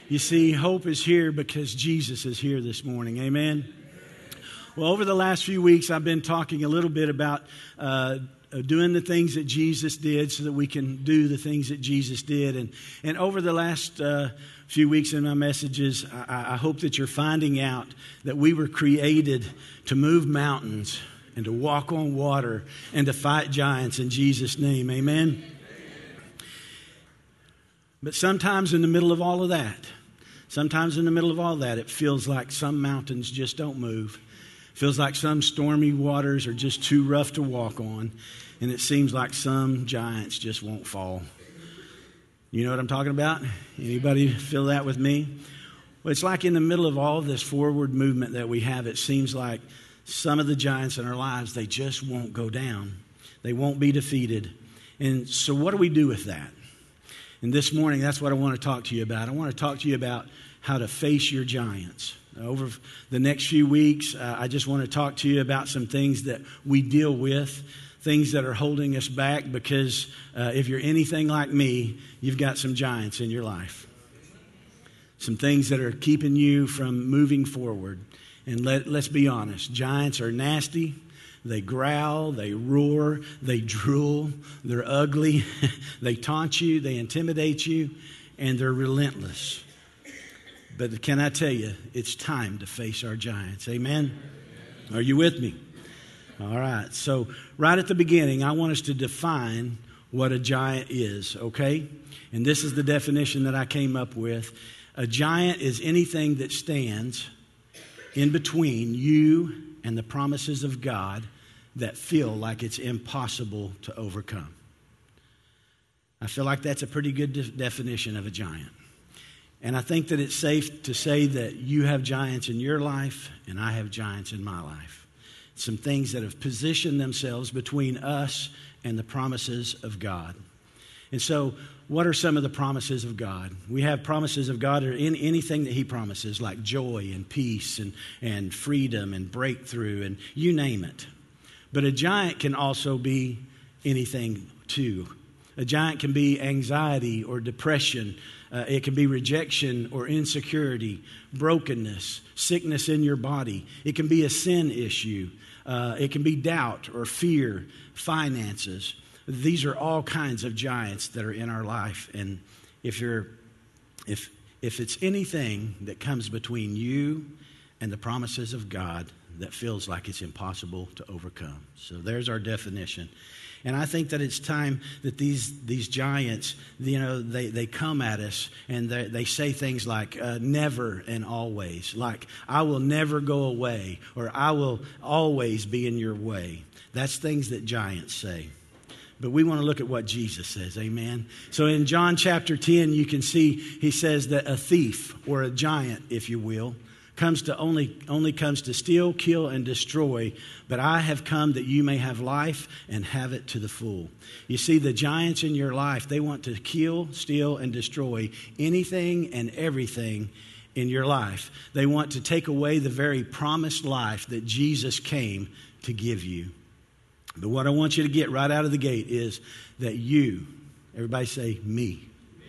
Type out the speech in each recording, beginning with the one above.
You see, hope is here because Jesus is here this morning. Amen. Well, over the last few weeks, I've been talking a little bit about doing the things that Jesus did so that we can do the things that Jesus did. And over the last few weeks in my messages, I hope that you're finding out that we were created to move mountains and to walk on water and to fight giants in Jesus' name. Amen. But sometimes in the middle of all of that, it feels like some mountains just don't move. It feels like some stormy waters are just too rough to walk on. And it seems like some giants just won't fall. You know what I'm talking about? Anybody feel that with me? Well, it's like in the middle of all this forward movement that we have, it seems like some of the giants in our lives, they just won't go down. They won't be defeated. And so what do we do with that? And this morning, that's what I want to talk to you about. I want to talk to you about how to face your giants. Over the next few weeks, I just want to talk to you about some things that we deal with, things that are holding us back, because if you're anything like me, you've got some giants in your life. Some things that are keeping you from moving forward. And let's be honest, giants are nasty. They growl, they roar, they drool, they're ugly, they taunt you, they intimidate you, and they're relentless. But can I tell you, it's time to face our giants. Amen? Are you with me? All right. So right at the beginning, I want us to define what a giant is, okay? And this is the definition that I came up with. A giant is anything that stands in between you and the promises of God that feel like it's impossible to overcome. I feel like that's a pretty good definition of a giant. And I think that it's safe to say that you have giants in your life and I have giants in my life. Some things that have positioned themselves between us and the promises of God. And so, what are some of the promises of God? We have promises of God in anything that He promises, like joy and peace and freedom and breakthrough and you name it. But a giant can also be anything too. A giant can be anxiety or depression. It can be rejection or insecurity, brokenness, sickness in your body. It can be a sin issue. It can be doubt or fear, finances. These are all kinds of giants that are in our life. And if it's anything that comes between you and the promises of God that feels like it's impossible to overcome. So there's our definition. And I think that it's time that these giants, they come at us and they say things like never and always. Like, I will never go away, or I will always be in your way. That's things that giants say. But we want to look at what Jesus says, amen? So in John chapter 10, you can see he says that a thief, or a giant, if you will, only comes to steal, kill, and destroy. But I have come that you may have life and have it to the full. You see, the giants in your life, they want to kill, steal, and destroy anything and everything in your life. They want to take away the very promised life that Jesus came to give you. But what I want you to get right out of the gate is that you, everybody say me.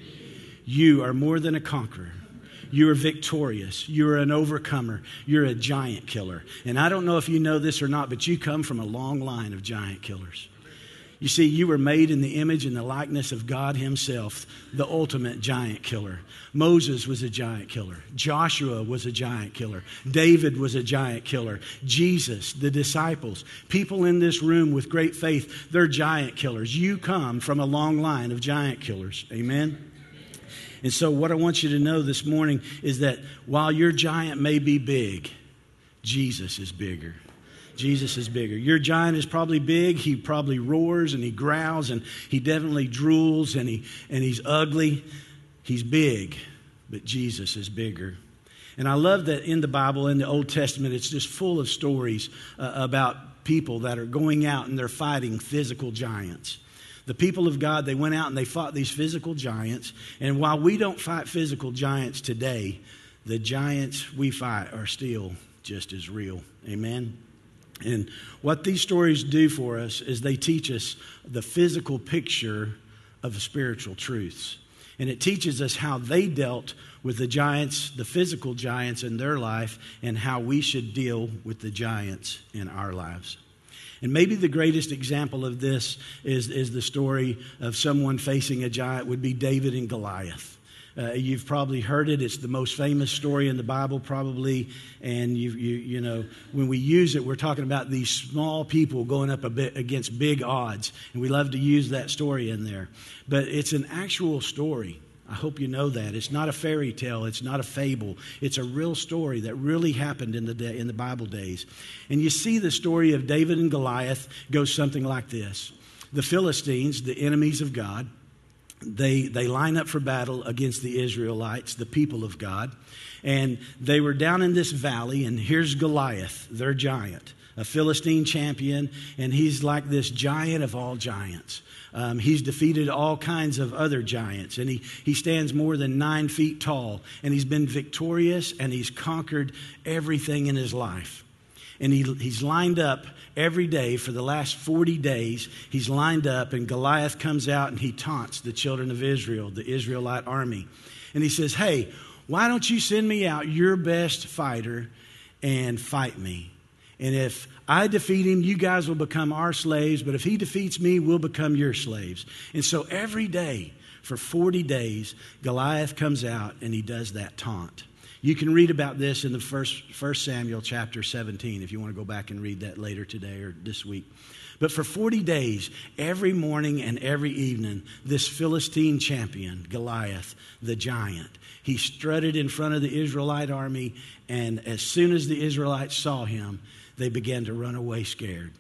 You are more than a conqueror. You are victorious. You are an overcomer. You're a giant killer. And I don't know if you know this or not, but you come from a long line of giant killers. You see, you were made in the image and the likeness of God Himself, the ultimate giant killer. Moses was a giant killer. Joshua was a giant killer. David was a giant killer. Jesus, the disciples, people in this room with great faith, they're giant killers. You come from a long line of giant killers. Amen? And so what I want you to know this morning is that while your giant may be big, Jesus is bigger. Jesus is bigger. Your giant is probably big. He probably roars and he growls and he definitely drools and he's ugly. He's big, but Jesus is bigger. And I love that in the Bible, in the Old Testament, it's just full of stories about people that are going out and they're fighting physical giants. The people of God, they went out and they fought these physical giants. And while we don't fight physical giants today, the giants we fight are still just as real. Amen? And what these stories do for us is they teach us the physical picture of the spiritual truths. And it teaches us how they dealt with the giants, the physical giants in their life, and how we should deal with the giants in our lives. And maybe the greatest example of this is the story of someone facing a giant would be David and Goliath. You've probably heard it. It's the most famous story in the Bible, probably. And you know, when we use it, we're talking about these small people going up against big odds. And we love to use that story in there. But it's an actual story. I hope you know that. It's not a fairy tale. It's not a fable. It's a real story that really happened in the Bible days. And you see the story of David and Goliath goes something like this. The Philistines, the enemies of God, they line up for battle against the Israelites, the people of God. And they were down in this valley, and here's Goliath, their giant, a Philistine champion, and he's like this giant of all giants. He's defeated all kinds of other giants, and he stands more than 9 feet tall, and he's been victorious, and he's conquered everything in his life. And he's lined up every day for the last 40 days. He's lined up, and Goliath comes out, and he taunts the children of Israel, the Israelite army. And he says, hey, why don't you send me out your best fighter and fight me? And if I defeat him, you guys will become our slaves. But if he defeats me, we'll become your slaves. And so every day for 40 days, Goliath comes out and he does that taunt. You can read about this in the first Samuel chapter 17 if you want to go back and read that later today or this week. But for 40 days, every morning and every evening, this Philistine champion, Goliath, the giant, he strutted in front of the Israelite army, and as soon as the Israelites saw him, they began to run away scared.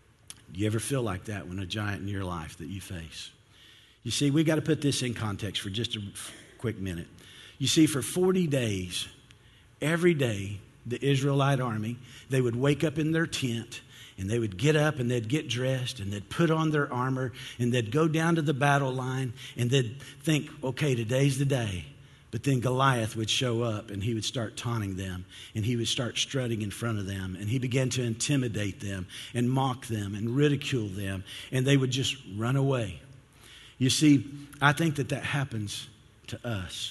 Do you ever feel like that when a giant in your life that you face? You see, we got to put this in context for just a quick minute. You see, for 40 days, every day, the Israelite army, they would wake up in their tent, and they would get up and they'd get dressed and they'd put on their armor and they'd go down to the battle line and they'd think, okay, today's the day. But then Goliath would show up and he would start taunting them and he would start strutting in front of them and he began to intimidate them and mock them and ridicule them, and they would just run away. You see, I think that happens to us.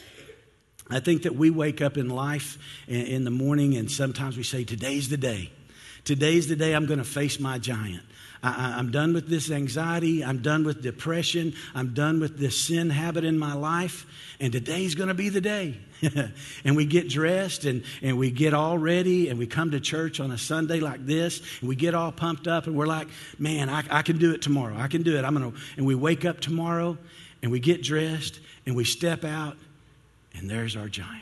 I think that we wake up in life in the morning and sometimes we say, today's the day. Today's the day I'm going to face my giant. I'm done with this anxiety. I'm done with depression. I'm done with this sin habit in my life. And today's going to be the day. And we get dressed and we get all ready and we come to church on a Sunday like this. And we get all pumped up and we're like, man, I can do it tomorrow. I can do it. And we wake up tomorrow and we get dressed and we step out and there's our giant.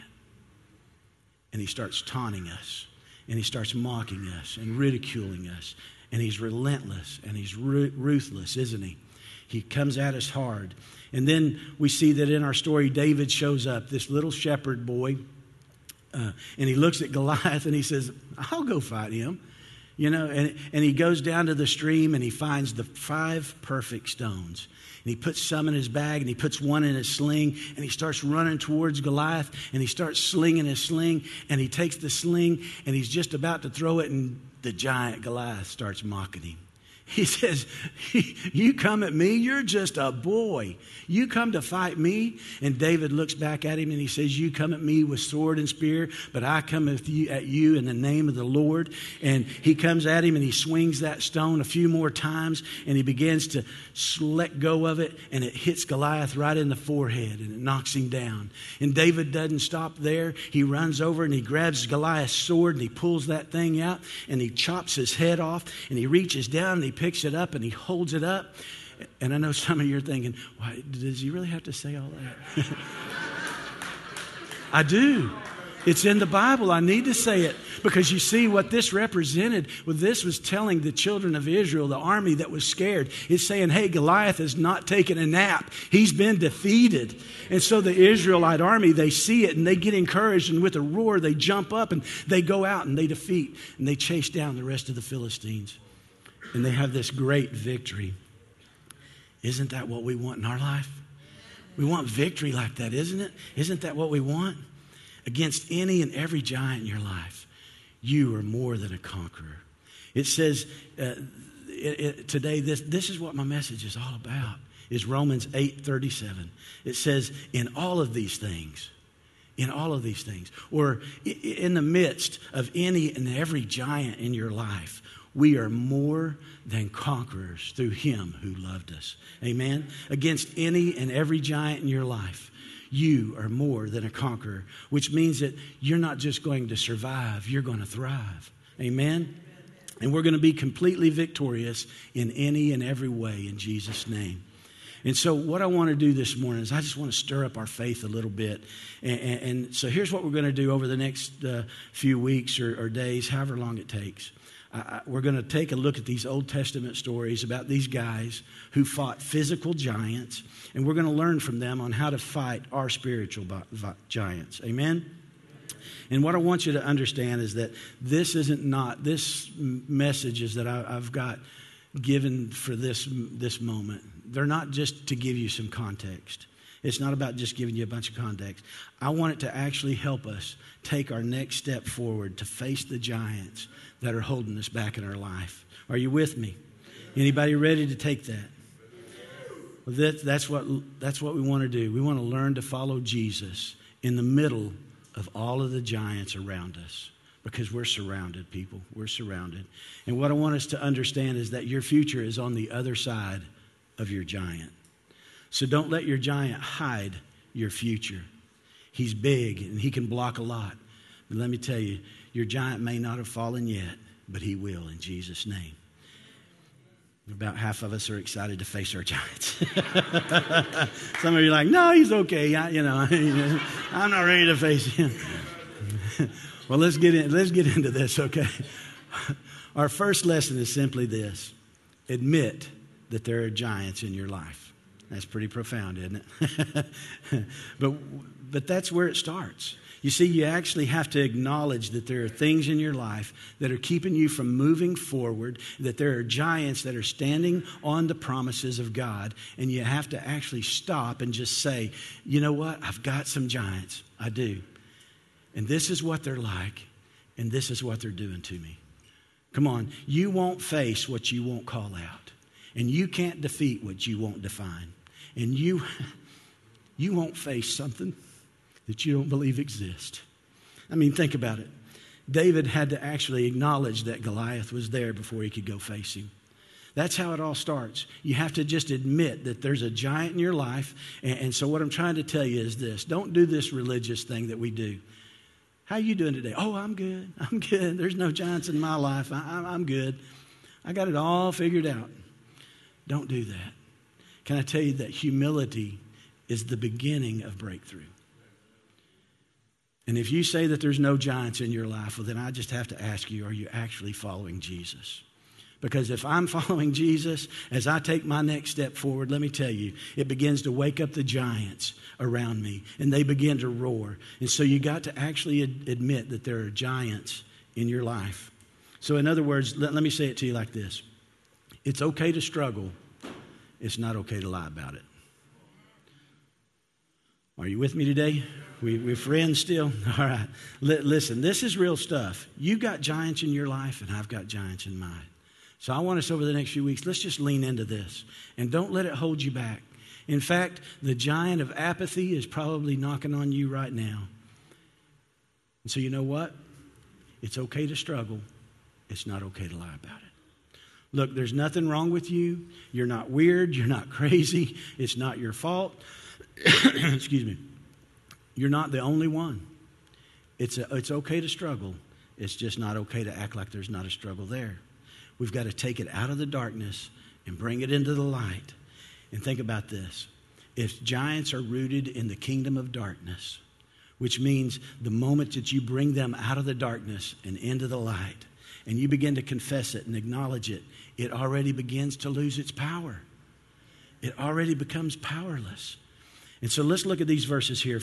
And he starts taunting us. And he starts mocking us and ridiculing us. And he's relentless and he's ruthless, isn't he? He comes at us hard. And then we see that in our story, David shows up, this little shepherd boy. And he looks at Goliath and he says, I'll go fight him. You know, and he goes down to the stream and he finds the 5 perfect stones. And he puts some in his bag and he puts one in his sling and he starts running towards Goliath and he starts slinging his sling and he takes the sling and he's just about to throw it and the giant Goliath starts mocking him. He says, you come at me? You're just a boy. You come to fight me? And David looks back at him and he says, you come at me with sword and spear, but I come at you in the name of the Lord. And he comes at him and he swings that stone a few more times and he begins to let go of it and it hits Goliath right in the forehead and it knocks him down. And David doesn't stop there. He runs over and he grabs Goliath's sword and he pulls that thing out and he chops his head off and he reaches down and he picks it up and he holds it up. And I know some of you are thinking, why does he really have to say all that? I do. It's in the Bible. I need to say it because you see what this represented. Well, this was telling the children of Israel, the army that was scared. It's saying, hey, Goliath has not taken a nap. He's been defeated. And so the Israelite army, they see it and they get encouraged. And with a roar, they jump up and they go out and they defeat and they chase down the rest of the Philistines. And they have this great victory. Isn't that what we want in our life? We want victory like that, isn't it? Isn't that what we want? Against any and every giant in your life, you are more than a conqueror. It says today, this is what my message is all about. is Romans 8:37. It says, in all of these things, or in the midst of any and every giant in your life, we are more than conquerors through him who loved us. Amen? Against any and every giant in your life, you are more than a conqueror, which means that you're not just going to survive, you're going to thrive. Amen? And we're going to be completely victorious in any and every way in Jesus' name. And so what I want to do this morning is I just want to stir up our faith a little bit. And so here's what we're going to do over the next few weeks or days, however long it takes. We're going to take a look at these Old Testament stories about these guys who fought physical giants, and we're going to learn from them on how to fight our spiritual giants. Amen? And what I want you to understand is that this messages that I've got given for this moment, they're not just to give you some context. It's not about just giving you a bunch of context. I want it to actually help us take our next step forward to face the giants that are holding us back in our life. Are you with me? Anybody ready to take that? Well, that's what we want to do. We want to learn to follow Jesus in the middle of all of the giants around us, because we're surrounded, people. We're surrounded. And what I want us to understand is that your future is on the other side of your giant. So don't let your giant hide your future. He's big and he can block a lot. But let me tell you, your giant may not have fallen yet, but he will in Jesus' name. About half of us are excited to face our giants. Some of you are like, no, he's okay. I'm not ready to face him. Well, let's get into this, okay? Our first lesson is simply this. Admit that there are giants in your life. That's pretty profound, isn't it? But that's where it starts. You see, you actually have to acknowledge that there are things in your life that are keeping you from moving forward, that there are giants that are standing on the promises of God, and you have to actually stop and just say, you know what? I've got some giants. I do. And this is what they're like, and this is what they're doing to me. Come on, you won't face what you won't call out, and you can't defeat what you won't define, and you won't face something that you don't believe exists. I mean, think about it. David had to actually acknowledge that Goliath was there before he could go face him. That's how it all starts. You have to just admit that there's a giant in your life, and so what I'm trying to tell you is this. Don't do this religious thing that we do. How are you doing today? Oh, I'm good. I'm good. There's no giants in my life. I'm good. I got it all figured out. Don't do that. Can I tell you that humility is the beginning of breakthrough? And if you say that there's no giants in your life, well, then I just have to ask you, are you actually following Jesus? Because if I'm following Jesus, as I take my next step forward, let me tell you, it begins to wake up the giants around me, and they begin to roar. And so you got to actually admit that there are giants in your life. So in other words, let me say it to you like this. It's okay to struggle. It's not okay to lie about it. Are you with me today? We're friends still? All right. Listen, this is real stuff. You've got giants in your life, and I've got giants in mine. So I want us over the next few weeks, let's just lean into this. And don't let it hold you back. In fact, the giant of apathy is probably knocking on you right now. And so you know what? It's okay to struggle. It's not okay to lie about it. Look, there's nothing wrong with you. You're not weird. You're not crazy. It's not your fault. Excuse me. You're not the only one. It's okay to struggle. It's just not okay to act like there's not a struggle there. We've got to take it out of the darkness and bring it into the light. And think about this. If giants are rooted in the kingdom of darkness, which means the moment that you bring them out of the darkness and into the light, and you begin to confess it and acknowledge it, it already begins to lose its power. It already becomes powerless. And so let's look at these verses here.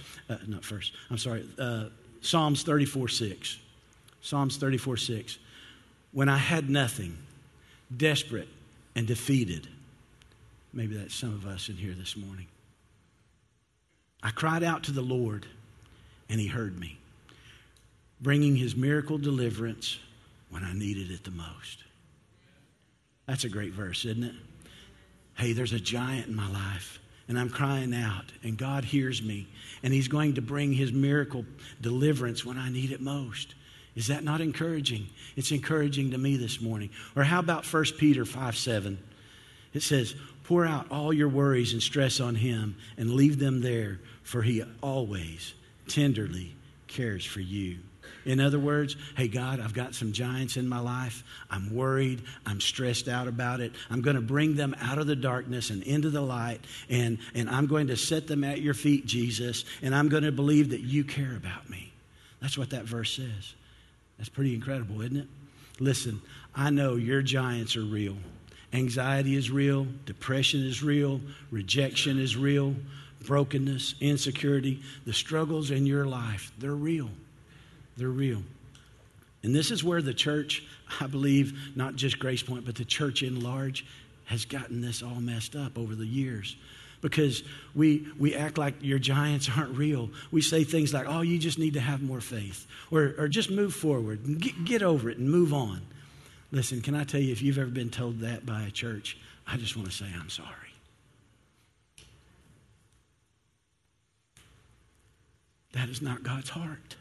Psalms 34:6. Psalms 34:6. When I had nothing, desperate and defeated. Maybe that's some of us in here this morning. I cried out to the Lord, and he heard me, bringing his miracle deliverance when I needed it the most. That's a great verse, isn't it? hey, there's a giant in my life, and I'm crying out, and God hears me, and he's going to bring his miracle deliverance when I need it most. Is that not encouraging? It's encouraging to me this morning. Or how about 1 Peter 5:7? It says, pour out all your worries and stress on him and leave them there, for he always tenderly cares for you. In other words, hey, God, I've got some giants in my life. I'm worried. I'm stressed out about it. I'm going to bring them out of the darkness and into the light, and I'm going to set them at your feet, Jesus, and I'm going to believe that you care about me. That's what that verse says. That's pretty incredible, isn't it? Listen, I know your giants are real. Anxiety is real. Depression is real. Rejection is real. Brokenness, insecurity, the struggles in your life, they're real. They're real. And this is where the church, I believe, not just Grace Point, but the church in large, has gotten this all messed up over the years. Because we act like your giants aren't real. We say things like, oh, you just need to have more faith. Or just move forward and get over it and move on. Listen, can I tell you, if you've ever been told that by a church, I just want to say I'm sorry. That is not God's heart.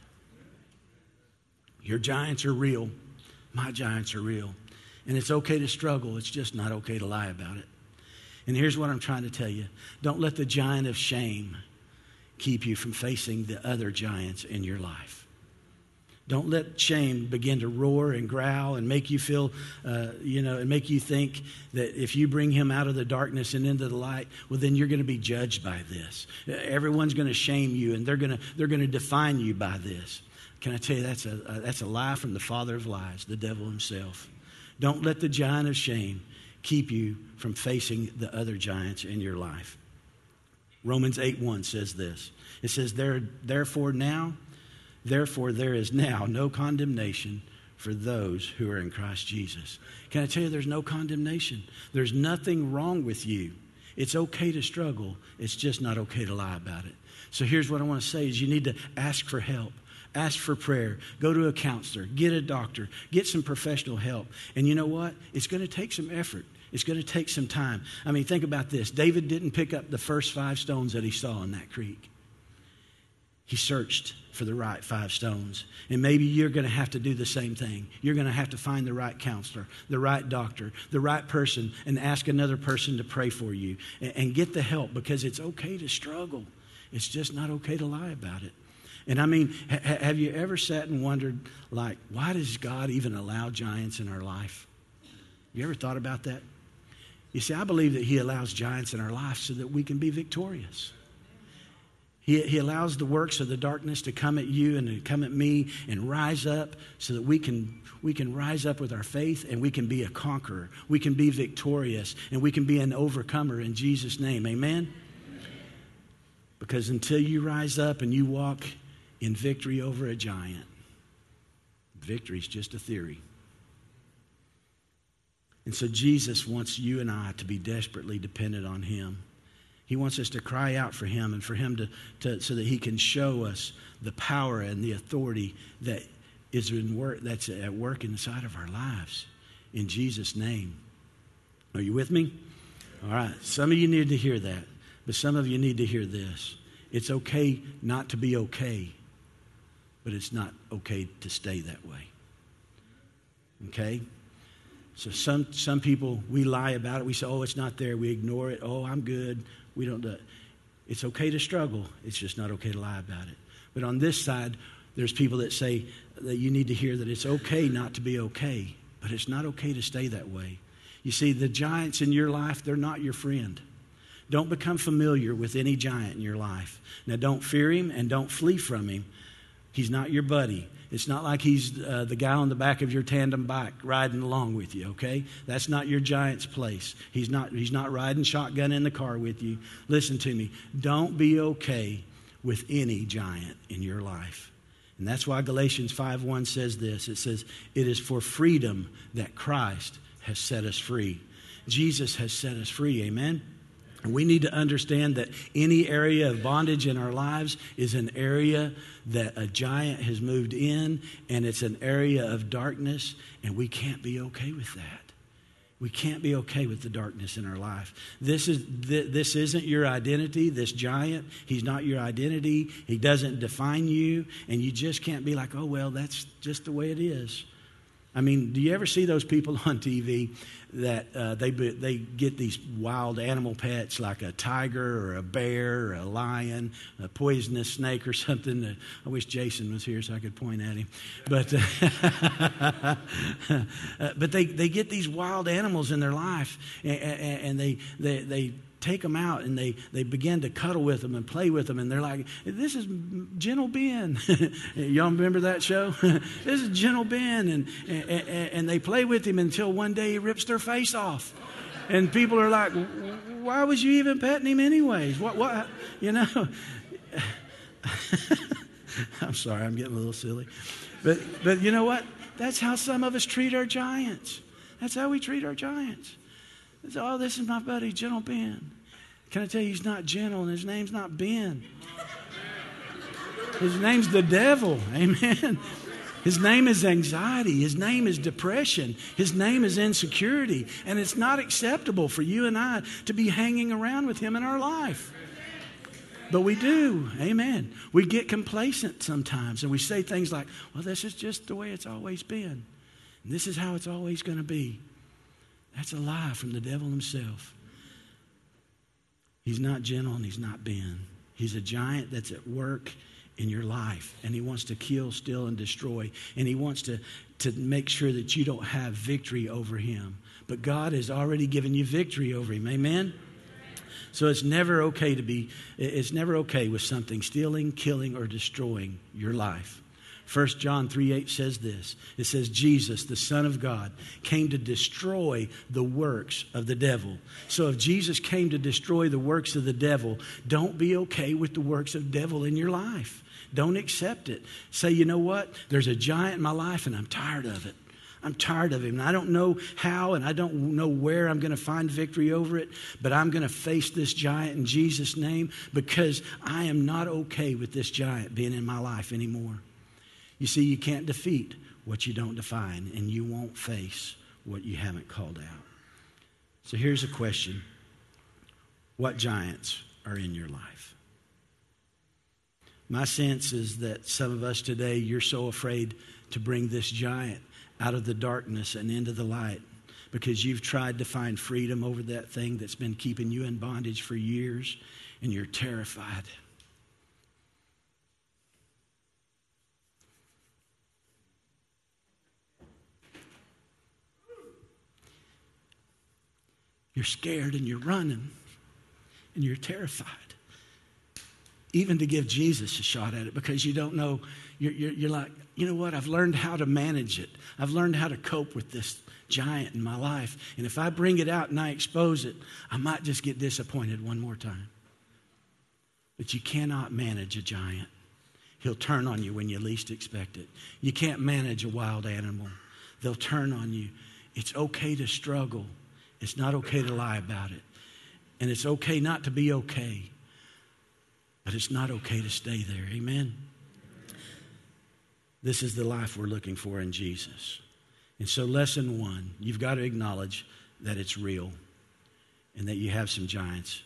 Your giants are real. My giants are real. And it's okay to struggle. It's just not okay to lie about it. And here's what I'm trying to tell you. Don't let the giant of shame keep you from facing the other giants in your life. Don't let shame begin to roar and growl and make you feel, and make you think that if you bring him out of the darkness and into the light, well, then you're going to be judged by this. Everyone's going to shame you, and they're going to define you by this. Can I tell you, that's a lie from the father of lies, the devil himself. Don't let the giant of shame keep you from facing the other giants in your life. Romans 8:1 says this. It says, Therefore there is now no condemnation for those who are in Christ Jesus. Can I tell you, there's no condemnation. There's nothing wrong with you. It's okay to struggle. It's just not okay to lie about it. So here's what I want to say is you need to ask for help. Ask for prayer. Go to a counselor. Get a doctor. Get some professional help. And you know what? It's going to take some effort. It's going to take some time. I mean, think about this. David didn't pick up the first 5 stones that he saw in that creek. He searched for the right 5 stones. And maybe you're going to have to do the same thing. You're going to have to find the right counselor, the right doctor, the right person, and ask another person to pray for you. And get the help, because it's okay to struggle. It's just not okay to lie about it. And I mean, have you ever sat and wondered, like, why does God even allow giants in our life? You ever thought about that? You see, I believe that he allows giants in our life so that we can be victorious. He allows the works of the darkness to come at you and to come at me and rise up so that we can rise up with our faith, and we can be a conqueror. We can be victorious, and we can be an overcomer in Jesus' name. Amen? Because until you rise up and you walk in victory over a giant, victory is just a theory. And so Jesus wants you and I to be desperately dependent on him. He wants us to cry out for him, and for him to so that he can show us the power and the authority that is that's at work inside of our lives. In Jesus' name. Are you with me? All right. Some of you need to hear that, but some of you need to hear this. It's okay not to be okay, but it's not okay to stay that way. Okay? So some people, we lie about it. We say, oh, it's not there. We ignore it. Oh, I'm good. We don't do it. It's okay to struggle. It's just not okay to lie about it. But on this side, there's people that say that you need to hear that it's okay not to be okay, but it's not okay to stay that way. You see, the giants in your life, they're not your friend. Don't become familiar with any giant in your life. Now, don't fear him and don't flee from him. He's not your buddy. It's not like he's the guy on the back of your tandem bike riding along with you, okay? That's not your giant's place. He's not riding shotgun in the car with you. Listen to me. Don't be okay with any giant in your life. And that's why Galatians 5:1 says this. It says, it is for freedom that Christ has set us free. Jesus has set us free, amen? And we need to understand that any area of bondage in our lives is an area that a giant has moved in, and it's an area of darkness, and we can't be okay with that. We can't be okay with the darkness in our life. This isn't your identity, this giant. He's not your identity. He doesn't define you. And you just can't be like, oh, well, that's just the way it is. I mean, do you ever see those people on TV that they get these wild animal pets like a tiger or a bear or a lion, a poisonous snake or something? I wish Jason was here so I could point at him. But they get these wild animals in their life, and they take them out and they begin to cuddle with them and play with them, and they're like, this is Gentle Ben. Y'all remember that show? This is Gentle Ben, and they play with him until one day he rips their face off, and people are like, why was you even petting him anyways? What you know? I'm sorry, I'm getting a little silly, but you know what? That's how some of us treat our giants. That's how we treat our giants. Oh, this is my buddy, Gentle Ben. Can I tell you, he's not gentle, and his name's not Ben. His name's the devil. Amen. His name is anxiety. His name is depression. His name is insecurity. And it's not acceptable for you and I to be hanging around with him in our life. But we do. Amen. We get complacent sometimes, and we say things like, well, this is just the way it's always been. And this is how it's always going to be. That's a lie from the devil himself. He's not gentle and he's not Ben. He's a giant that's at work in your life, and he wants to kill, steal, and destroy. And he wants to make sure that you don't have victory over him. But God has already given you victory over him. Amen? So it's never okay with something stealing, killing, or destroying your life. 1 John 3:8 says this. It says, Jesus, the Son of God, came to destroy the works of the devil. So if Jesus came to destroy the works of the devil, don't be okay with the works of the devil in your life. Don't accept it. Say, you know what? There's a giant in my life and I'm tired of it. I'm tired of him. And I don't know how and I don't know where I'm going to find victory over it, but I'm going to face this giant in Jesus' name because I am not okay with this giant being in my life anymore. You see, you can't defeat what you don't define, and you won't face what you haven't called out. So here's a question. What giants are in your life? My sense is that some of us today, you're so afraid to bring this giant out of the darkness and into the light because you've tried to find freedom over that thing that's been keeping you in bondage for years, and you're terrified. You're scared and you're running and you're terrified. Even to give Jesus a shot at it because you don't know. You're like, you know what? I've learned how to manage it. I've learned how to cope with this giant in my life. And if I bring it out and I expose it, I might just get disappointed one more time. But you cannot manage a giant. He'll turn on you when you least expect it. You can't manage a wild animal. They'll turn on you. It's okay to struggle. It's not okay to lie about it. And it's okay not to be okay. But it's not okay to stay there. Amen? This is the life we're looking for in Jesus. And so lesson 1, you've got to acknowledge that it's real and that you have some giants.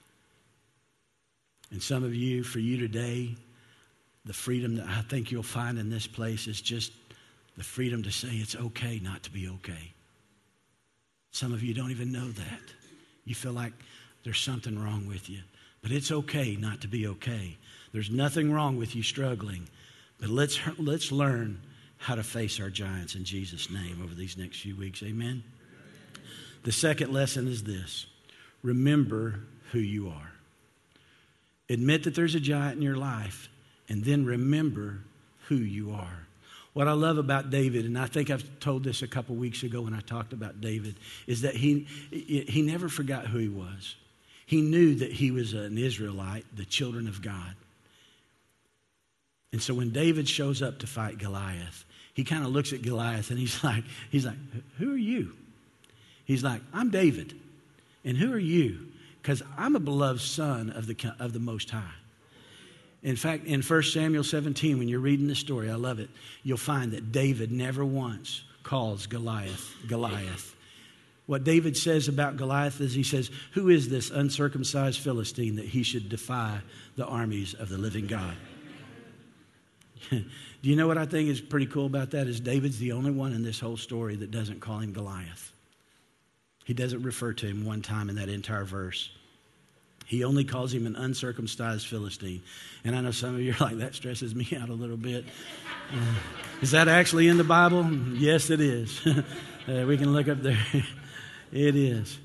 And some of you, for you today, the freedom that I think you'll find in this place is just the freedom to say it's okay not to be okay. Some of you don't even know that. You feel like there's something wrong with you. But it's okay not to be okay. There's nothing wrong with you struggling. But let's learn how to face our giants in Jesus' name over these next few weeks. Amen? The second lesson is this. Remember who you are. Admit that there's a giant in your life, and then remember who you are. What I love about David, and I think I've told this a couple weeks ago when I talked about David, is that he never forgot who he was. He knew that he was an Israelite, the children of God. And so when David shows up to fight Goliath, he kind of looks at Goliath and he's like, who are you? He's like, I'm David. And who are you? Because I'm a beloved son of the Most High. In fact, in 1 Samuel 17, when you're reading this story, I love it, you'll find that David never once calls Goliath. What David says about Goliath is he says, who is this uncircumcised Philistine that he should defy the armies of the living God? Do you know what I think is pretty cool about that? Is David's the only one in this whole story that doesn't call him Goliath. He doesn't refer to him one time in that entire verse. He only calls him an uncircumcised Philistine. And I know some of you are like, that stresses me out a little bit. Is that actually in the Bible? Yes, it is. We can look up there. It is.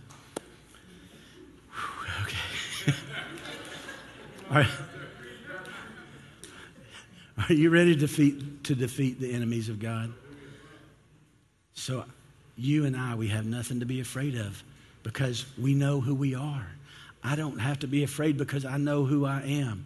Whew, okay. Are you ready to defeat the enemies of God? So you and I, we have nothing to be afraid of because we know who we are. I don't have to be afraid because I know who I am.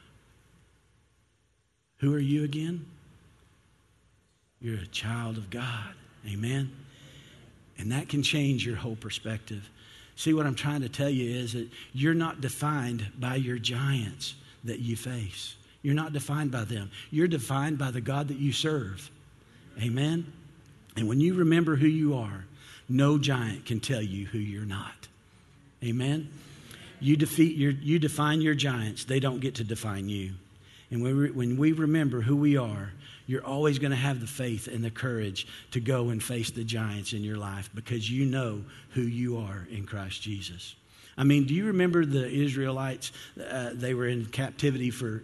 Who are you again? You're a child of God. Amen? And that can change your whole perspective. See, what I'm trying to tell you is that you're not defined by your giants that you face. You're not defined by them. You're defined by the God that you serve. Amen? And when you remember who you are, no giant can tell you who you're not. Amen? You define your giants. They don't get to define you. And when we remember who we are, you're always going to have the faith and the courage to go and face the giants in your life because you know who you are in Christ Jesus. I mean, do you remember the Israelites? They were in captivity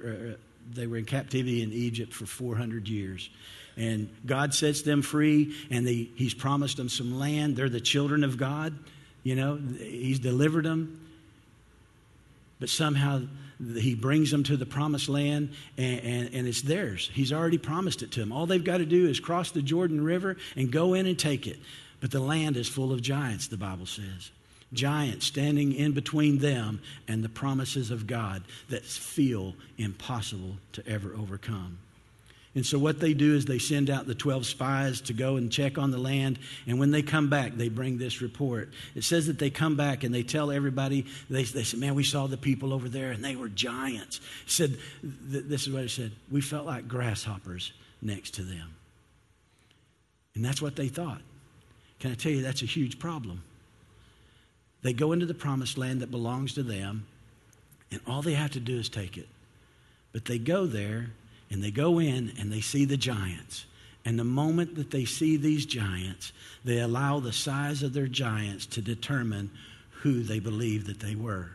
in Egypt for 400 years. And God sets them free, and He's promised them some land. They're the children of God. You know, He's delivered them. But somehow He brings them to the promised land, and it's theirs. He's already promised it to them. All they've got to do is cross the Jordan River and go in and take it. But the land is full of giants, the Bible says. Giants standing in between them and the promises of God that feel impossible to ever overcome. And so what they do is they send out the 12 spies to go and check on the land. And when they come back, they bring this report. It says that they come back and they tell everybody, they said, man, we saw the people over there and they were giants. It said, this is what it said, we felt like grasshoppers next to them. And that's what they thought. Can I tell you, that's a huge problem. They go into the promised land that belongs to them, and all they have to do is take it. But they go there, and they go in and they see the giants. And the moment that they see these giants, they allow the size of their giants to determine who they believe that they were.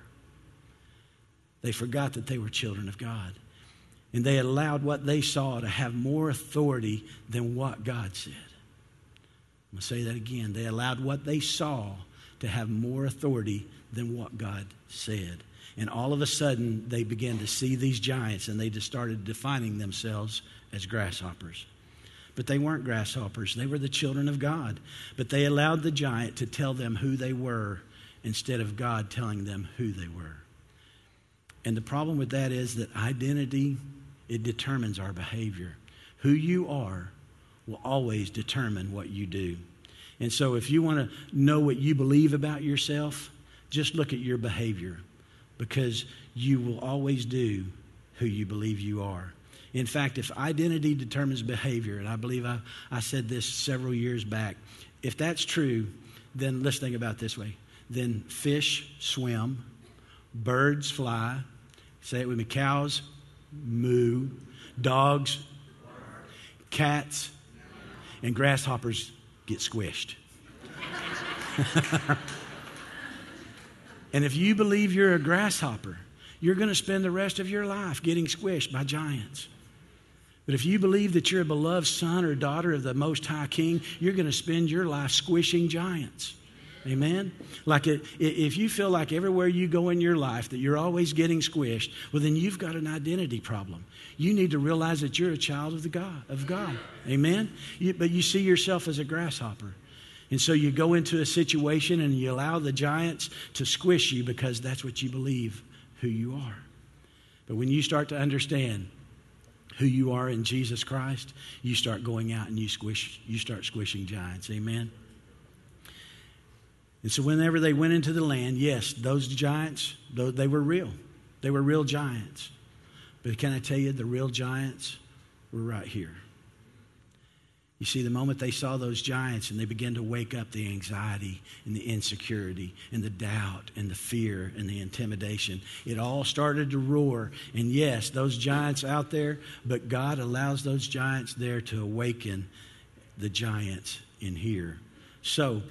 They forgot that they were children of God. And they allowed what they saw to have more authority than what God said. I'm going to say that again. They allowed what they saw to have more authority than what God said. And all of a sudden, they began to see these giants, and they just started defining themselves as grasshoppers. But they weren't grasshoppers. They were the children of God. But they allowed the giant to tell them who they were instead of God telling them who they were. And the problem with that is that identity, it determines our behavior. Who you are will always determine what you do. And so if you want to know what you believe about yourself, just look at your behavior. Because you will always do who you believe you are. In fact, if identity determines behavior, and I believe I said this several years back, if that's true, then let's think about it this way. Then fish swim, birds fly, say it with me, cows moo, dogs, cats, and grasshoppers get squished. And if you believe you're a grasshopper, you're going to spend the rest of your life getting squished by giants. But if you believe that you're a beloved son or daughter of the Most High King, you're going to spend your life squishing giants. Amen? Like if you feel like everywhere you go in your life that you're always getting squished, well, then you've got an identity problem. You need to realize that you're a child of God. Amen? But you see yourself as a grasshopper. And so you go into a situation and you allow the giants to squish you because that's what you believe who you are. But when you start to understand who you are in Jesus Christ, you start going out and you start squishing giants. Amen? And so whenever they went into the land, yes, those giants, they were real. They were real giants. But can I tell you, the real giants were right here. You see, the moment they saw those giants and they began to wake up the anxiety and the insecurity and the doubt and the fear and the intimidation, it all started to roar. And yes, those giants out there, but God allows those giants there to awaken the giants in here. So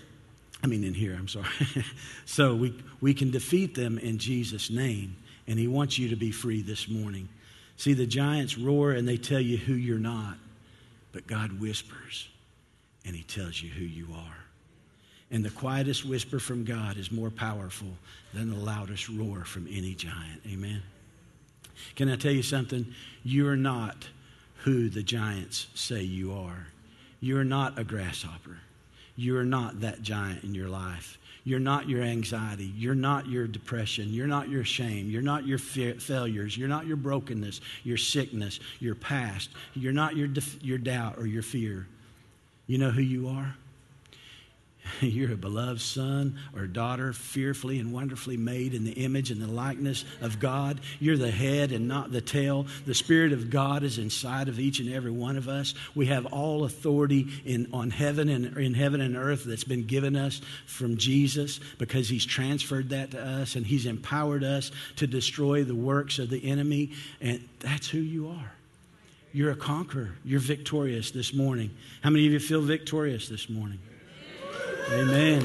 we can defeat them in Jesus' name. And He wants you to be free this morning. See, the giants roar and they tell you who you're not. But God whispers, and He tells you who you are. And the quietest whisper from God is more powerful than the loudest roar from any giant. Amen? Can I tell you something? You are not who the giants say you are. You are not a grasshopper. You are not that giant in your life. You're not your anxiety. You're not your depression. You're not your shame. You're not your failures. You're not your brokenness, your sickness, your past. You're not your doubt or your fear. You know who you are? You're a beloved son or daughter, fearfully and wonderfully made in the image and the likeness of God. You're the head and not the tail. The Spirit of God is inside of each and every one of us. We have all authority in heaven and earth that's been given us from Jesus, because He's transferred that to us and He's empowered us to destroy the works of the enemy. And that's who you are. You're a conqueror. You're victorious this morning. How many of you feel victorious this morning? Amen.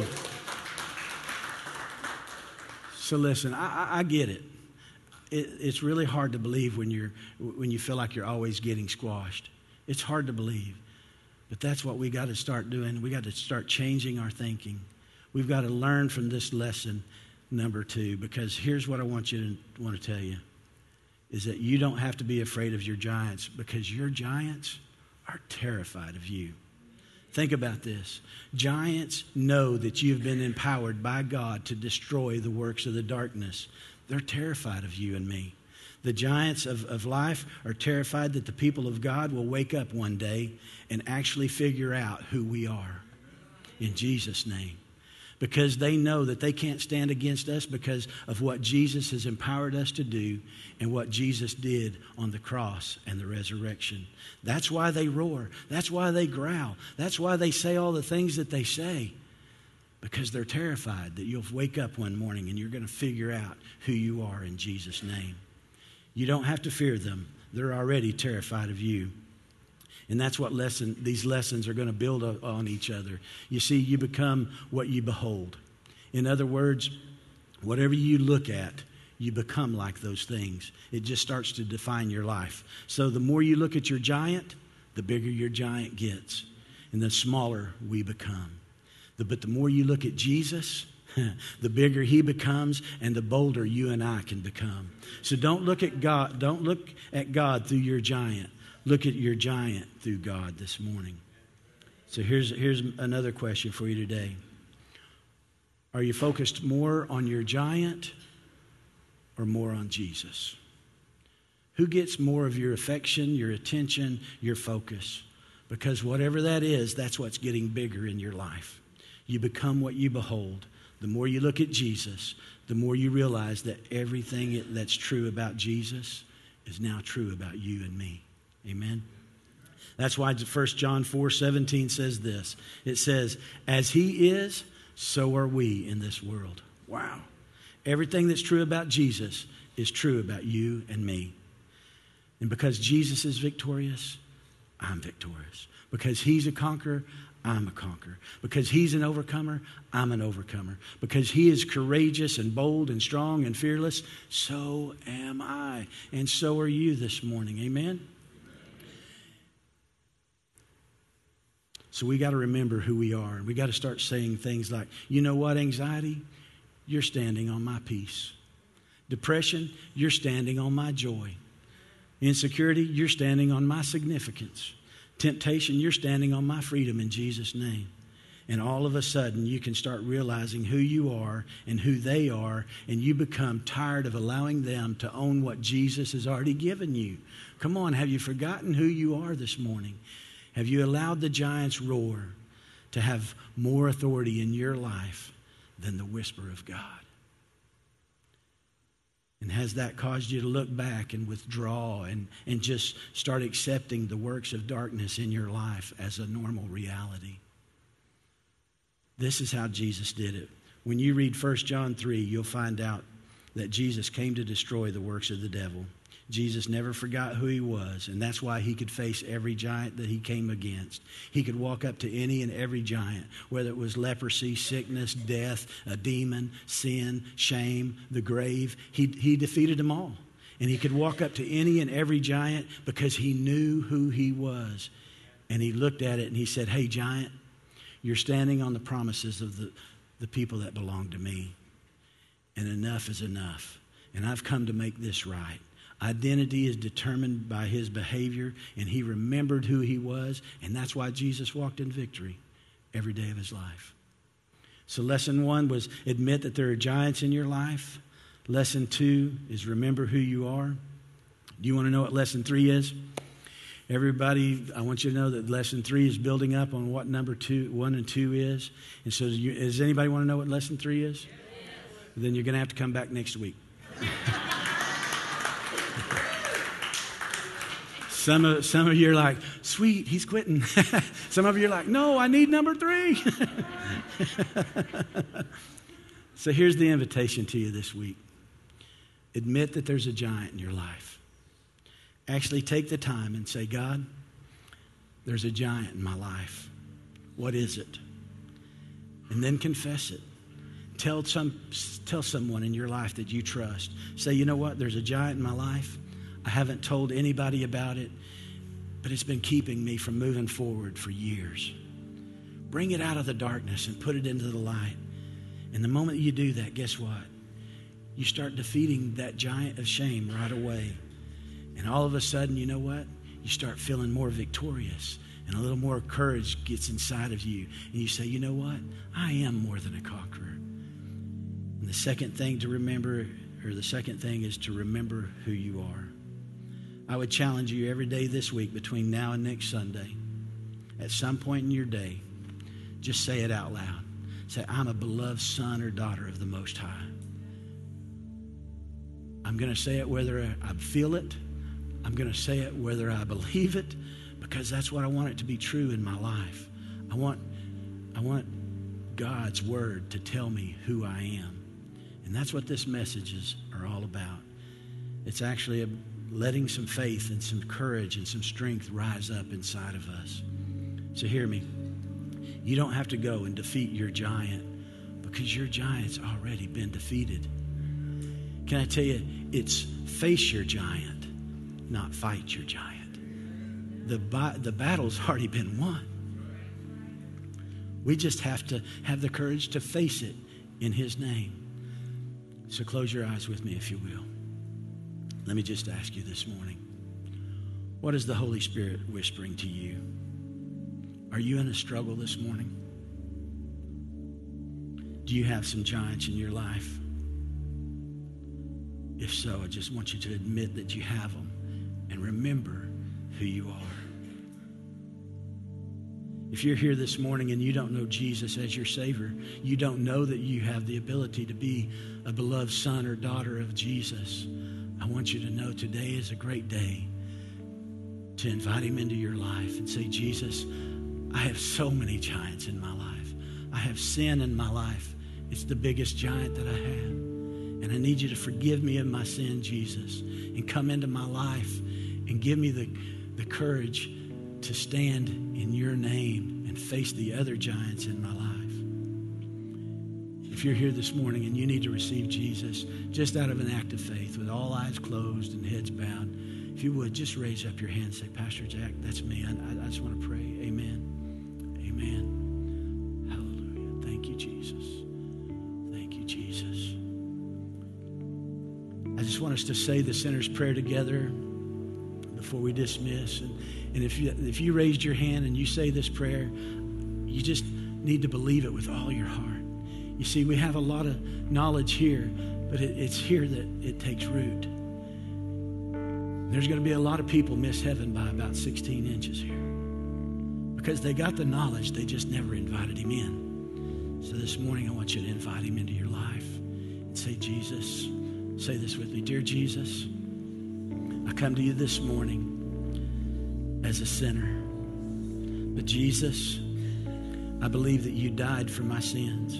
So listen, I get it. It's really hard to believe when you feel like you're always getting squashed. It's hard to believe. But that's what we got to start doing. We got to start changing our thinking. We've got to learn from this lesson number 2, because here's what I want to tell you, is that you don't have to be afraid of your giants, because your giants are terrified of you. Think about this. Giants know that you've been empowered by God to destroy the works of the darkness. They're terrified of you and me. The giants of life are terrified that the people of God will wake up one day and actually figure out who we are. In Jesus' name. Because they know that they can't stand against us because of what Jesus has empowered us to do and what Jesus did on the cross and the resurrection. That's why they roar. That's why they growl. That's why they say all the things that they say. Because they're terrified that you'll wake up one morning and you're going to figure out who you are in Jesus' name. You don't have to fear them. They're already terrified of you. And that's what these lessons are going to build on each other. You see, you become what you behold. In other words, whatever you look at, you become like those things. It just starts to define your life. So the more you look at your giant, the bigger your giant gets. And the smaller we become. But the more you look at Jesus, the bigger He becomes and the bolder you and I can become. So don't look at God through your giant. Look at your giant through God this morning. So here's another question for you today. Are you focused more on your giant or more on Jesus? Who gets more of your affection, your attention, your focus? Because whatever that is, that's what's getting bigger in your life. You become what you behold. The more you look at Jesus, the more you realize that everything that's true about Jesus is now true about you and me. Amen. That's why 1 John 4:17 says this. It says, as He is, so are we in this world. Wow. Everything that's true about Jesus is true about you and me. And because Jesus is victorious, I'm victorious. Because He's a conqueror, I'm a conqueror. Because He's an overcomer, I'm an overcomer. Because He is courageous and bold and strong and fearless, so am I. And so are you this morning. Amen? So we got to remember who we are. We got to start saying things like, you know what, anxiety? You're standing on my peace. Depression, you're standing on my joy. Insecurity, you're standing on my significance. Temptation, you're standing on my freedom in Jesus' name. And all of a sudden, you can start realizing who you are and who they are, and you become tired of allowing them to own what Jesus has already given you. Come on, have you forgotten who you are this morning? Have you allowed the giant's roar to have more authority in your life than the whisper of God? And has that caused you to look back and withdraw and just start accepting the works of darkness in your life as a normal reality? This is how Jesus did it. When you read 1 John 3, you'll find out that Jesus came to destroy the works of the devil. Jesus never forgot who he was, and that's why he could face every giant that he came against. He could walk up to any and every giant, whether it was leprosy, sickness, death, a demon, sin, shame, the grave. He defeated them all. And he could walk up to any and every giant because he knew who he was. And he looked at it and he said, hey, giant, you're standing on the promises of the people that belong to me. And enough is enough. And I've come to make this right. Identity is determined by his behavior, and he remembered who he was, and that's why Jesus walked in victory every day of his life. So lesson 1 was admit that there are giants in your life. Lesson 2 is remember who you are. Do you want to know what lesson 3 is? Everybody, I want you to know that lesson 3 is building up on what number 1 and 2 is. And so does anybody want to know what lesson 3 is? Yes. Then you're going to have to come back next week. Some of you are like, sweet, he's quitting. Some of you are like, no, I need number 3. So here's the invitation to you this week. Admit that there's a giant in your life. Actually take the time and say, God, there's a giant in my life. What is it? And then confess it. Tell someone in your life that you trust. Say, you know what? There's a giant in my life. I haven't told anybody about it, but it's been keeping me from moving forward for years. Bring it out of the darkness and put it into the light. And the moment you do that, guess what? You start defeating that giant of shame right away. And all of a sudden, you know what? You start feeling more victorious. And a little more courage gets inside of you. And you say, you know what? I am more than a conqueror. And the second thing to remember, or the second thing is to remember who you are. I would challenge you every day this week between now and next Sunday, at some point in your day, just say it out loud. Say, I'm a beloved son or daughter of the Most High. I'm going to say it whether I feel it. I'm going to say it whether I believe it, because that's what I want it to be true in my life. I want God's word to tell me who I am. And that's what this messages are all about. It's actually letting some faith and some courage and some strength rise up inside of us. So hear me. You don't have to go and defeat your giant, because your giant's already been defeated. Can I tell you, it's face your giant, not fight your giant. The battle's already been won. We just have to have the courage to face it in his name. So close your eyes with me, if you will. Let me just ask you this morning, what is the Holy Spirit whispering to you? Are you in a struggle this morning? Do you have some giants in your life? If so, I just want you to admit that you have them and remember who you are. If you're here this morning and you don't know Jesus as your Savior, you don't know that you have the ability to be a beloved son or daughter of Jesus, I want you to know today is a great day to invite him into your life and say, Jesus, I have so many giants in my life. I have sin in my life. It's the biggest giant that I have. And I need you to forgive me of my sin, Jesus, and come into my life and give me the courage to stand in your name and face the other giants in my life. If you're here this morning and you need to receive Jesus, just out of an act of faith, with all eyes closed and heads bowed, if you would, just raise up your hand and say, Pastor Jack, that's me. I just want to pray. Amen. Amen. Hallelujah. Thank you, Jesus. Thank you, Jesus. I just want us to say the sinner's prayer together before we dismiss. And if you raised your hand and you say this prayer, you just need to believe it with all your heart. You see, we have a lot of knowledge here, but it's here that it takes root. There's going to be a lot of people miss heaven by about 16 inches here because they got the knowledge, they just never invited him in. So this morning, I want you to invite him into your life and say, Jesus, Say this with me. Dear Jesus, I come to you this morning as a sinner. But Jesus, I believe that you died for my sins.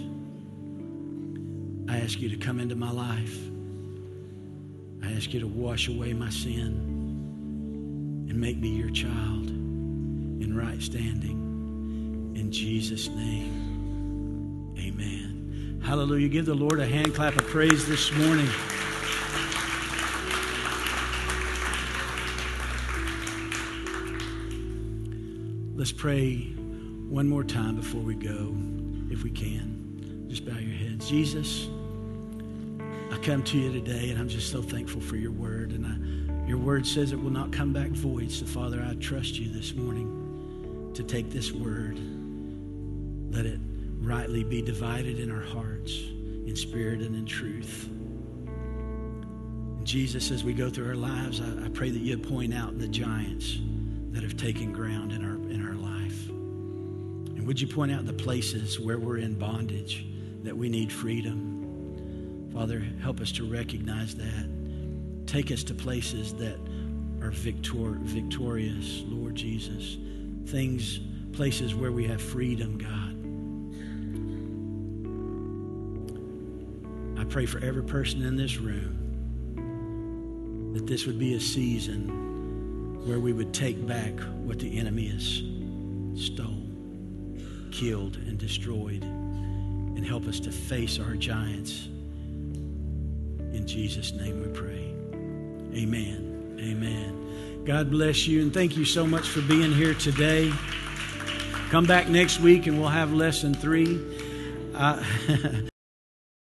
I ask you to come into my life. I ask you to wash away my sin and make me your child in right standing. In Jesus' name, amen. Hallelujah. Give the Lord a hand clap of praise this morning. Let's pray one more time before we go, if we can. Just bow your heads. Jesus, I come to you today, and I'm just so thankful for your word. And your word says it will not come back void. So, Father, I trust you this morning to take this word. Let it rightly be divided in our hearts, in spirit and in truth. And Jesus, as we go through our lives, I pray that you'd point out the giants that have taken ground in our life. And would you point out the places where we're in bondage, that we need freedom. Father, help us to recognize that. Take us to places that are victorious, Lord Jesus. Places where we have freedom, God. I pray for every person in this room that this would be a season where we would take back what the enemy has stole, killed, and destroyed, and help us to face our giants. In Jesus' name we pray. Amen. Amen. God bless you, and thank you so much for being here today. Come back next week, and we'll have lesson 3.